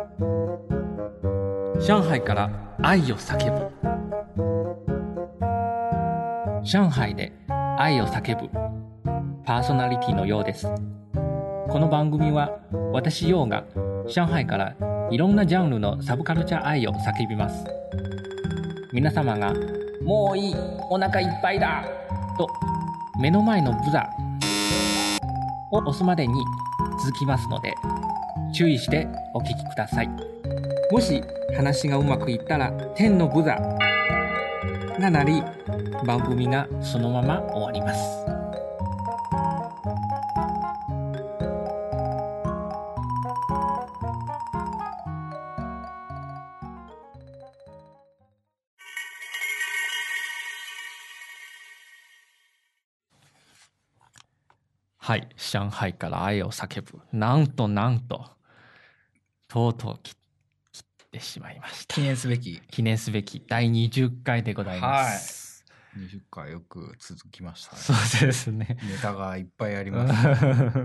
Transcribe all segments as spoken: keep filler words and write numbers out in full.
上海から愛を叫ぶ。上海で愛を叫ぶパーソナリティのようです。この番組は私ヨウが上海からいろんなジャンルのサブカルチャー愛を叫びます。皆様がもういい、お腹いっぱいだと目の前のブザを押すまでに続きますので、注意してお聞きください。もし話がうまくいったら天のブザが鳴り、番組がそのまま終わります。はい、上海から愛を叫ぶ。なんとなんと、とうとう切ってしまいました。 記念すべき。 記念すべきだいにじゅっかいでございます。 はい。にじゅっかいよく続きましたね。 そうですね。 ネタがいっぱいあります、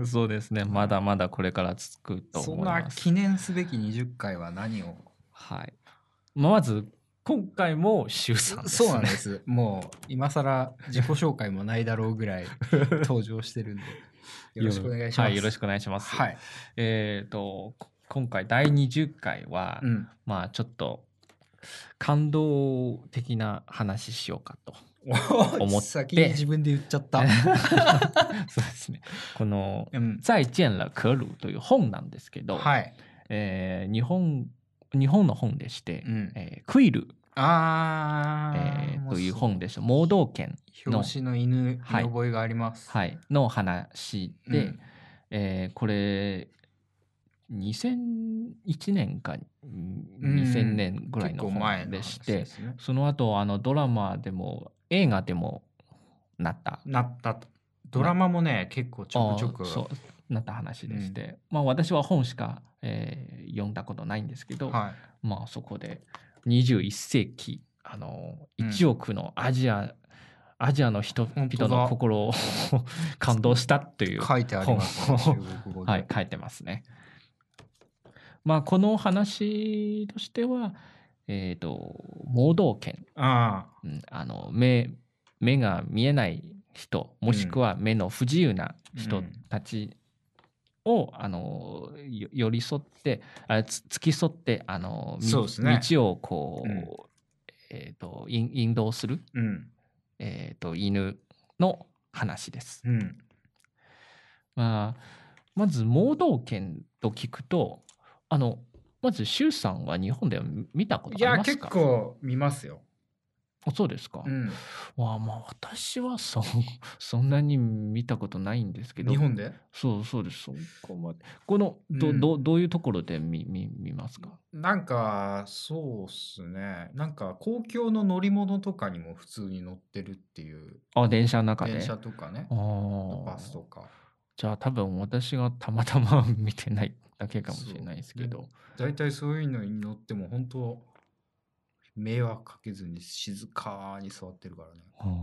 ね。そうですね。まだまだこれから続くと思います。 そんな記念すべきにじゅっかいは何を？ はい。まず、今回も周さんですね。 そうなんです。もう今更自己紹介もないだろうぐらい登場してるんでよろしくお願いします。 はい、よろしくお願いします。 はい。 えっと今回だいにじゅっかいは、うん、まあちょっと感動的な話しようかと思って先に自分で言っちゃったそうですね。この「再见了可鲁」という本なんですけど、はい、えー、日本日本の本でして、うんえー、クイルあ、 えー、という本でしょ。盲導犬の表紙の犬見覚えがあります、 はいはい、の話で、うんえー、これにせんいちねんかにせんねんぐらいの本でして、うんね、その後あのドラマでも映画でもなったなったとドラマもね結構ちょくちょくそうなった話でして、うんまあ、私は本しか、えー、読んだことないんですけど、はい、まあそこでにじゅういっせいきあのいちおくのアジア、うん、アジアの人々の心を感動したっていう書いてありますね、中国語で。 はい、書いてますね。まあこの話としては、えっと盲導犬、あ、うん、あの目目が見えない人もしくは目の不自由な人たちを、うん、あの寄り添ってあ付き添ってあの、ね、道をこう、うんえー、と引導する、うんえー、と犬の話です。うんまあ、まず盲導犬と聞くとあのまず周さんは日本では見たことありますか？ いや結構見ますよ。 あそうですか。うん、まあまあ私はそそんなに見たことないんですけど。 日本で？ そうそうです。そこまでこのど、うん、ど, どういうところで 見, 見, 見ますか？ なんかそうっすね。なんか公共の乗り物とかにも普通に乗ってるっていう。 あ電車の中で？ 電車とかね。あバスとか。 じゃあ多分私がたまたま見てないだけかもしれないですけど。 だいたいそういうのに乗っても本当迷惑かけずに静かに座ってるからね。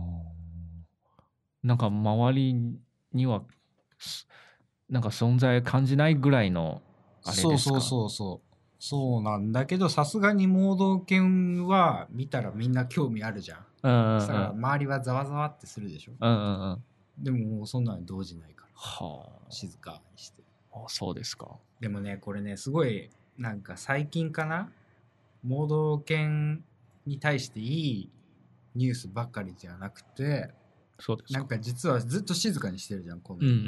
なんか周りにはなんか存在感じないぐらいのあれですか？ そうそうそうそうそうなんだけどさすがに盲導犬は見たらみんな興味あるじゃん。うんうんうん、そしたら周りはざわざわってするでしょ。うんうんうん、でももうそんなに動じないから、はあ、静かにして。 あそうですか。 でもねこれねすごいなんか最近かな盲導犬に対していいニュースばっかりじゃなくて、 そうですか。 なんか実はずっと静かにしてるじゃんこの、うんうんうん、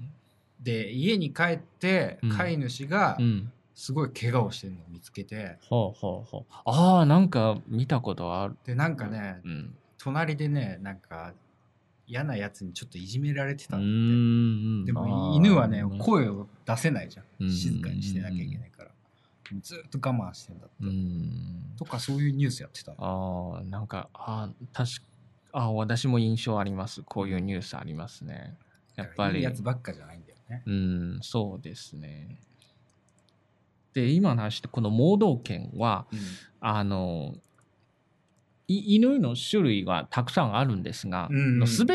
で家に帰って飼い主がすごい怪我をしてるのを見つけて、 うんうん、はあはあはあ、あなんか見たことある。 でなんかね、うん、隣でねなんか嫌なやつにちょっといじめられてたんだって。うんでも犬はね声を出せないじゃん、静かにしてなきゃいけないから、ずっと我慢してんだって。うんとかそういうニュースやってた。 あなんかあ確かあ私も印象あります。こういうニュースありますね。やっぱりいいやつばっかじゃないんだよね。 うんそうですね。で今の話でこの盲導犬は、うん、あの犬の種類はたくさんあるんですが、うんうん、全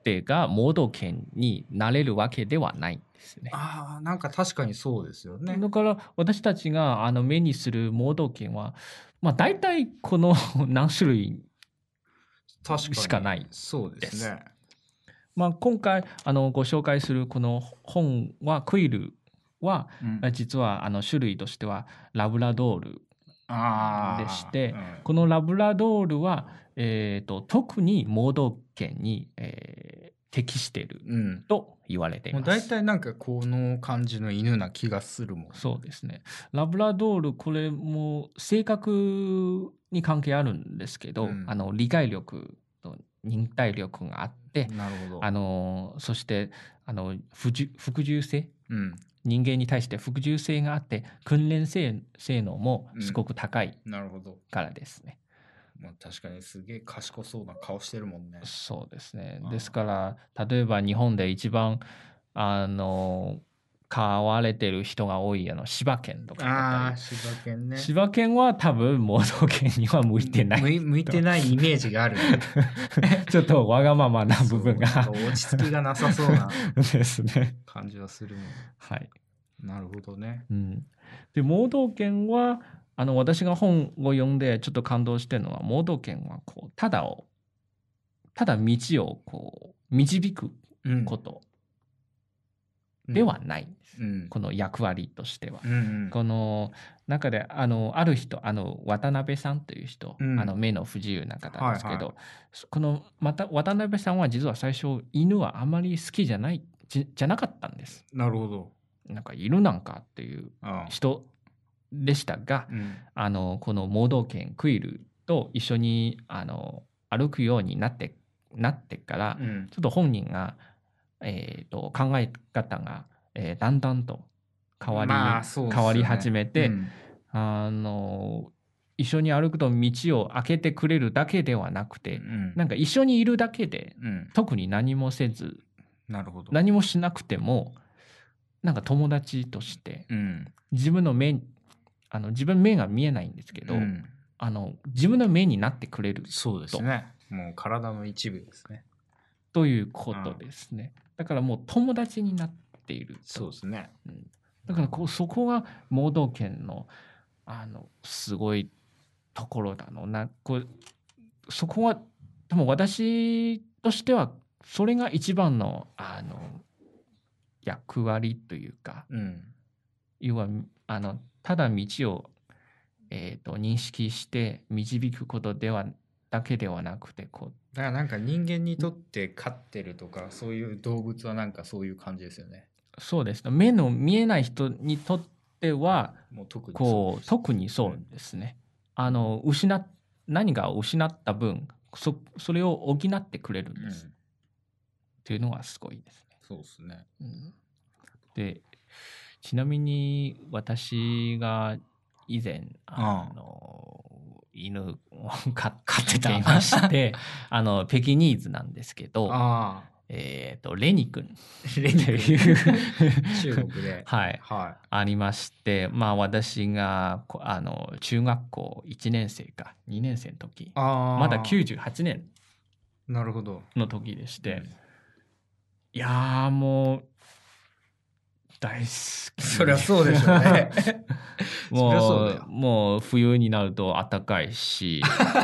てが盲導犬になれるわけではないんですね。 ああ、なんか確かにそうですよね。 だから私たちがあの目にする盲導犬は、まあ、大体この何種類しかないです。 そうですね。 まあ、今回あのご紹介するこの本はクイルは、うん、実はあの種類としてはラブラドールでして、うん、このラブラドールは、えー、と特に盲導犬に、えー、適していると言われています。 大体、うん、なんかこの感じの犬な気がするもん。 そうですね。ラブラドールこれも性格に関係あるんですけど、うん、あの理解力と忍耐力があって、 なるほど。 あのそしてあの服従性、 うん、 人間に対して服従性があって訓練性性能もすごく高いからですね。 うん、まあ、確かにすげえ賢そうな顔してるもんね。 そうですね。ですから例えば日本で一番あの飼われてる人が多いあの柴犬とかああ、柴犬ね。 柴犬は多分盲導犬には向いてない。 向いてないイメージがある、ね。 ちょっとわがままな部分が。 落ち着きがなさそうなですね。 感じはするもん。 はい。 なるほどね。 うん、で盲導犬はあの私が本を読んでちょっと感動してるのは盲導犬はこうただをただ道をこう導くこと。うんではないんです、うん、この役割としては、うんうん、この中であのある人あの渡辺さんという人、うん、あの目の不自由な方ですけど、はいはい、このまた渡辺さんは実は最初犬はあまり好きじゃないじ, じゃなかったんです。 なるほど。 なんか犬なんかっていう人でしたが、うん、あのこの盲導犬クイルと一緒にあの歩くようになってなってから、うん、ちょっと本人がえー、と考え方が、えー、だんだんと変わり、まあそうですね、変わり始めて、うん、あの一緒に歩くと道を開けてくれるだけではなくて、うん、なんか一緒にいるだけで、うん、特に何もせず、 なるほど、 何もしなくてもなんか友達として、うん、自分の目あの自分目が見えないんですけど、うん、あの自分の目になってくれると。 そうですね。もう体の一部ですね。 ということですね。だからもう友達になっている。 そうですね。 うん、だからこうそこが盲導犬のあのすごいところだのな。こうそこは多分私としてはそれが一番のあの役割というか、うん、要はあのただ道を、えーと、認識して導くことではだけではなくてこうだからなんか人間にとって飼ってるとかそういう動物はなんかそういう感じですよね。 そうですね。目の見えない人にとってはもう特にこう特にそうですね。うん、あの失っ何が失った分 そ, それを補ってくれるんです、うん、っていうのがすごいですね。 そうですね。 うん、でちなみに私が以前あの犬を飼ってたいましてあのペキニーズなんですけど、あえっ、ー、とレニ君レニ君中国で、 はいはい、ありまして、まあ私があの中学校いちねん生かにねん生の時、まだきゅうじゅうはちねんなるほどの時でして、うん、いやもう大好き。 そりゃそうでしょうね。 もう、もう冬になると暖かいし、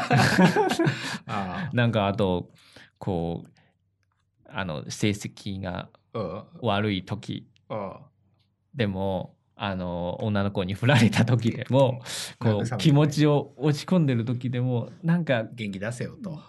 あなんかあとこうあの成績が悪い時でもあの女の子に振られた時でもこう気持ちを落ち込んでる時でもなんか元気出せよと。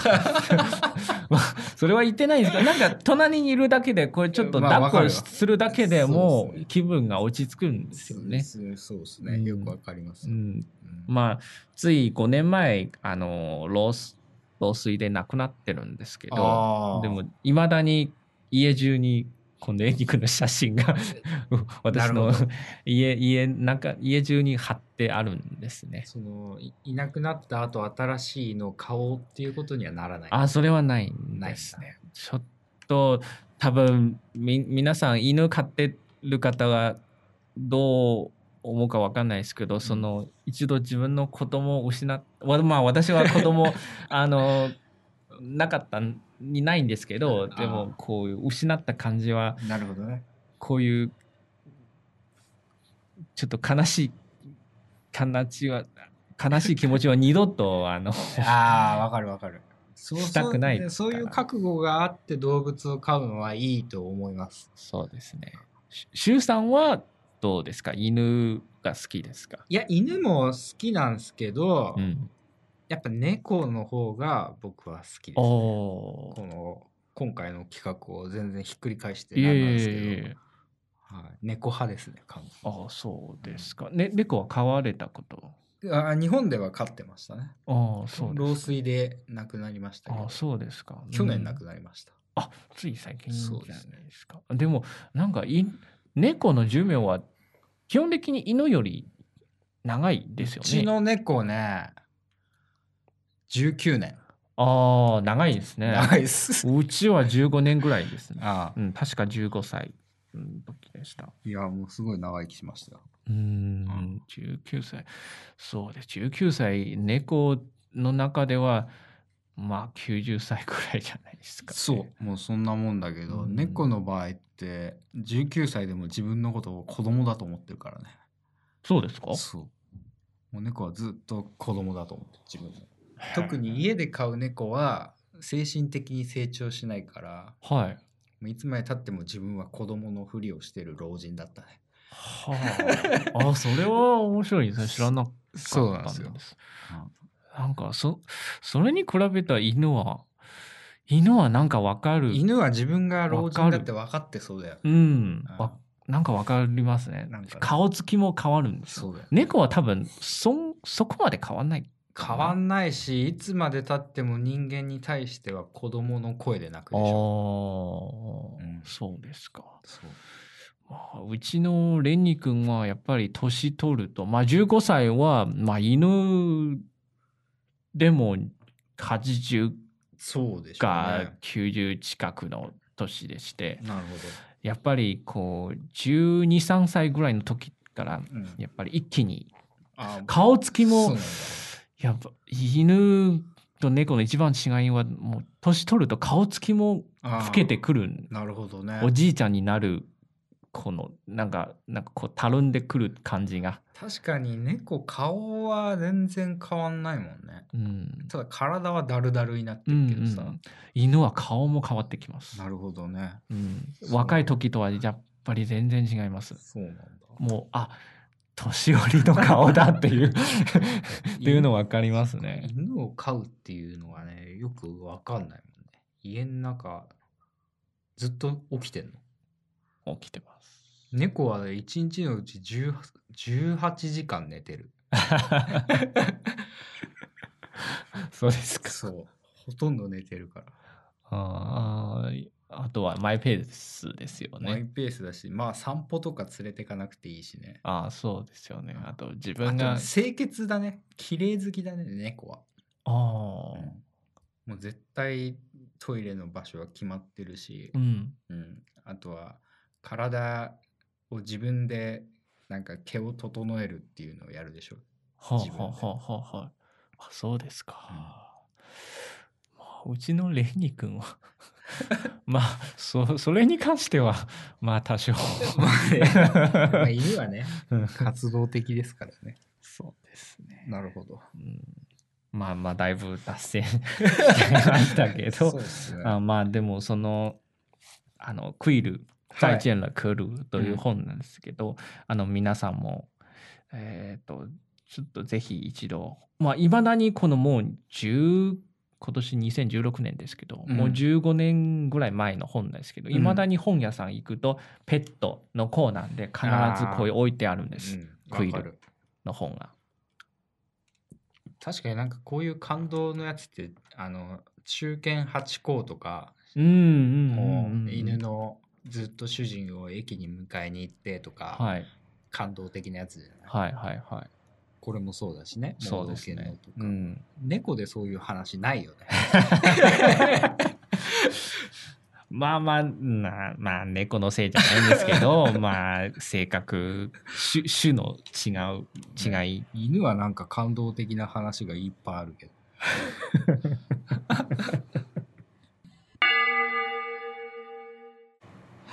それは言ってないんですけど、なんか隣にいるだけでこれちょっと抱っこするだけでもう気分が落ち着くんですよね。 そうですね。よくわかります、うんうん、 まあついごねんまえあの老老衰で亡くなってるんですけど、でもいまだに家中にこのレニ君の写真が私の家家なんか家中に貼ってあるんですね。 その い, いなくなった後新しいの買おうっていうことにはならない。 あ、それはないんですね。ちょっと多分み皆さん犬飼ってる方はどう思うか分かんないですけど、うん、その一度自分の子供を失っまあ私は子供あのなかったにないんですけど、でもこういう失った感じはなるほどね。 こういうちょっと悲しい形は悲しい気持ちは二度とあのああわかるわかる。 そうしたくない。 そういう覚悟があって動物を飼うのはいいと思います。 そうですね。しゅうさんはどうですか？犬が好きですか？ いや犬も好きなんですけど、 うん、 やっぱ猫の方が僕は好きですね。この今回の企画を全然ひっくり返してなんなんですけど、いえいえいえ、はい、猫派ですね。 ああそうですか。ね、猫は飼われたこと？ あ日本では飼ってましたね。 ああそうですか。老衰で亡くなりましたけど。 あそうですか。 去年亡くなりました。 うん、あつい最近じゃないですか。でもなんかい猫の寿命は基本的に犬より長いですよね。うちの猫ねじゅうきゅうねん。 ああ長いですね。 長いです。 うちはじゅうごねんぐらいですね。ああ、うん、確かじゅうごさいの時でした。 いやもうすごい長生きしましたよ。 うん、じゅうきゅうさい。そうです。じゅうきゅうさい、猫の中では、まあきゅうじゅっさいくらいじゃないですか、ね。 そう、もうそんなもんだけど、うん、猫の場合ってじゅうきゅうさいでも自分のことを子供だと思ってるからね。 そうですか？そう。 もう猫はずっと子供だと思って自分の。特に家で飼う猫は精神的に成長しないから、はい。いつまで経っても自分は子供のふりをしてる老人だったね。 はあ、あ、それは面白いですね。知らなかったんです。そうなんですよ。なんかそそれに比べた犬は犬はなんかわかる。 犬は自分が老人だって分かってそうだよ。 うん。わなんかわかりますね。ね顔つきも変わるんですよ。そうだよ、ね、猫は多分そそこまで変わんない。 変わんないし、いつまで経っても人間に対しては子供の声で鳴くでしょ。ああ、 うん、そうですか。そうまあ、うちのレンニ君はやっぱり年取ると、まあじゅうごさいは、まあ犬でもはちじゅうかきゅうじゅう近くの年でして、なるほど。やっぱりこうじゅうに、さんさいぐらいの時からやっぱり一気に顔つきも、やっぱ犬と猫の一番違いはもう年取ると顔つきも老けてくる。なるほどね。おじいちゃんになるこのなんかなんかこうたるんでくる感じが。 確かに猫顔は全然変わんないもんね。うん、ただ体はだるだるになってるけどさ、うんうん、 犬は顔も変わってきます。 なるほどね。 うん、若い時とはやっぱり全然違います。そうなんだ。もうあ年寄りの顔だっていうっていうの分かりますね。 犬を飼うっていうのはねよく分かんないもんね。家の中ずっと起きてんの？起きてます。 猫はいちにちのうちじゅうはちじかん寝てる。 そうですか。 そうほとんど寝てるから。 ああとはマイペースですよね。 マイペースだし、まあ散歩とか連れてかなくていいしね。 ああそうですよね。あと自分が清潔だね。綺麗好きだね猫は。ああ、うん、もう絶対トイレの場所は決まってるし、うんうん、あとは体を自分でなんか毛を整えるっていうのをやるでしょ。 はあ、はあはあはあ、あそうですか。うんまあ、うちのレニ君はまあそそれに関してはまあ多少まあ、 ねまあ、犬はね活動的ですからね。 そうですね。 なるほど。うん、 まあまあだいぶ脱線しちゃいましたけど、ね、あまあでもそのあのクイル再见了クルという本なんですけど、うん、あの皆さんもえっ、ー、とちょっとぜひ一度まあいまだにこのもうじゅう今年にせんじゅうろくねんですけど、うん、もうじゅうごねんぐらい前の本ですけど、いま、うん、だに本屋さん行くとペットのコーナーで必ずこう置いてあるんです、うん、クイルの本が。 確かになんかこういう感動のやつってあの中堅八校とか、うんうん、犬のずっと主人を駅に迎えに行ってとか、はい、感動的なやつじゃない。はいはいはい。これもそうだしね。そうですね。とか、うん、猫でそういう話ないよね。 まあまあなまあ猫のせいじゃないんですけどまあ性格種種の違う違い、 ね、犬はなんか感動的な話がいっぱいあるけど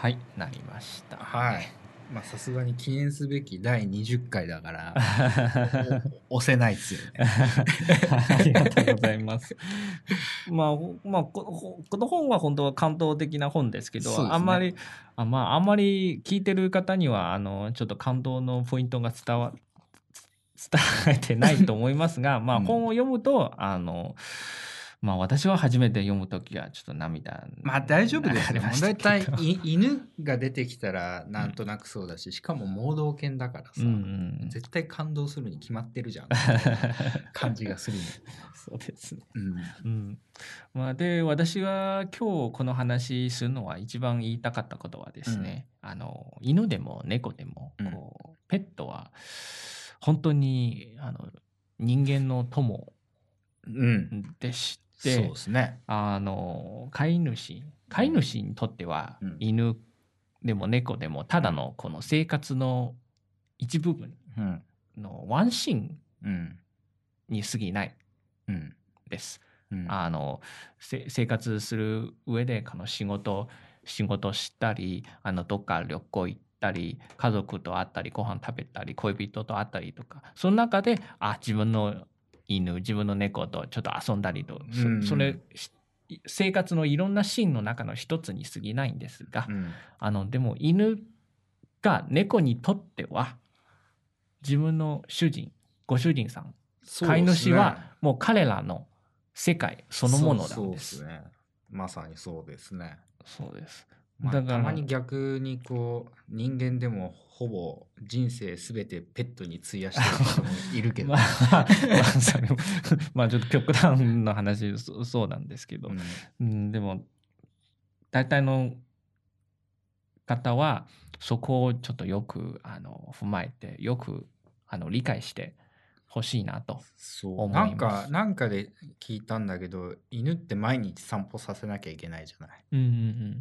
はいなりました。 はい。まあさすがに記念すべきだいにじゅっかいだから押せないですよね。 ありがとうございます。まあまあこの本は本当は感動的な本ですけど、ね、あんまりあまああんまり聞いてる方にはあのちょっと感動のポイントが伝わ伝えてないと思いますが、まあ本を読むと、うん、あの。まあ私は初めて読むときはちょっと涙。 まあ大丈夫ですよ。だいたい犬が出てきたらなんとなくそうだし、うん、しかも盲導犬だからさ、うんうん、絶対感動するに決まってるじゃん感じがするの。 そうですね。うんうん、まあで私は今日この話するのは一番言いたかったことはですね、うん、あの犬でも猫でもこう、うん、ペットは本当にあの人間の友でして。うんでそうですね、 あの飼い主飼い主にとっては、うん、犬でも猫でもただのこの生活の一部分のワンシーンに過ぎないです。うんうん、あの生活する上でこの仕事仕事したりあのどっか旅行行ったり家族と会ったりご飯食べたり恋人と会ったりとかその中であ自分の犬自分の猫とちょっと遊んだりと、うん、そ, それ生活のいろんなシーンの中の一つに過ぎないんですが、うん、あのでも犬が猫にとっては自分の主人ご主人さん、ね、飼い主はもう彼らの世界そのものなんです。そうですね、まさにそうですね。 そうです。 まあ、たまに逆にこう人間でもほぼ人生すべてペットに費やしてる人もいるけど、ねまあ、 まあそれまあちょっと極端な話 そ, そうなんですけど、うんうん、でも大体の方はそこをちょっとよくあの踏まえてよくあの理解してほしいなと思います。 なんかなんかで聞いたんだけど犬って毎日散歩させなきゃいけないじゃない、うんうんうん、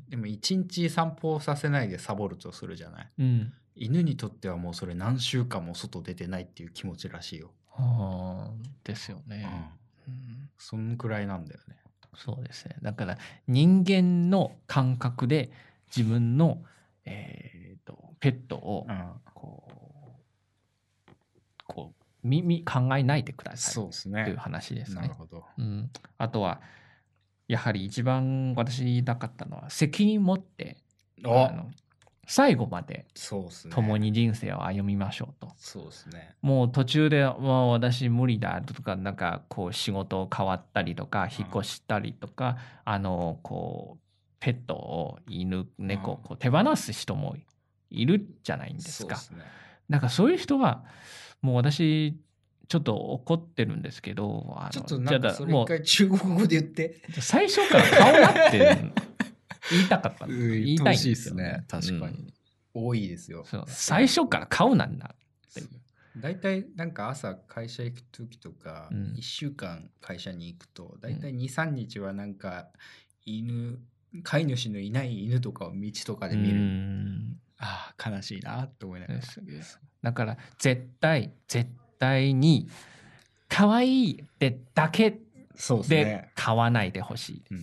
でも一日散歩させないでサボるとするじゃない、うん、犬にとってはもうそれ何週間も外出てないっていう気持ちらしいよ。 はあですよね、 うんうん、そんくらいなんだよね。 そうですね。だから人間の感覚で自分の、えー、とペットをこう、うん、こう耳考えないでください。そうですね。という話ですね。なるほど。うん、あとはやはり一番私言いたかったのは責任持ってあの最後まで共に人生を歩みましょうと。 そうですね。 もう途中でもう私無理だとかなんかこう仕事変わったりとか引っ越したりとか、うん、あのこうペットを犬猫をこう手放す人もいるじゃないんですか。そうですね。なんかそういう人はもう私ちょっと怒ってるんですけど、 あのちょっとなんかそれ一回中国語で言って最初から顔なって言いたかった言いたいんですよね。確かに、うん、多いですよ。 そう最初から顔なんだっていう。 だいたいなんか朝会社行く時とか、うん、いっしゅうかん会社に行くとだいたいに、さんにちはなんか犬飼い主のいない犬とかを道とかで見る。うんああ悲しいなと思いながら。 だから絶対絶対に可愛いってだけで買わないでほしいです。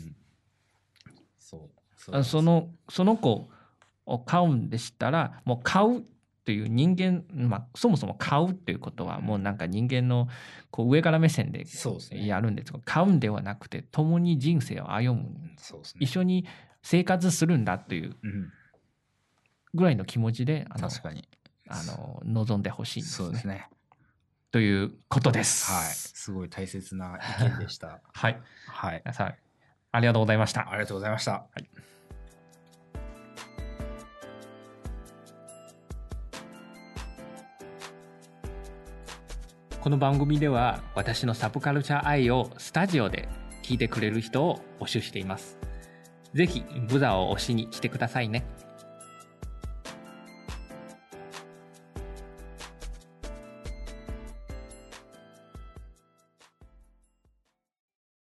そうそのその子を飼うんでしたらもう飼うという人間、まあ、そもそも飼うということはもうなんか人間のこう上から目線でやるんですが、飼うんではなくて共に人生を歩む、そうですね、一緒に生活するんだというぐらいの気持ちであの確かにあの望んでほしいんですね。そうですねということです。 はい、すごい大切な意見でした。 はい、はい、皆さんありがとうございました。 ありがとうございました。はい。 この番組では私のサブカルチャー愛をスタジオで聞いてくれる人を募集しています。ぜひブザーを押しに来てくださいね。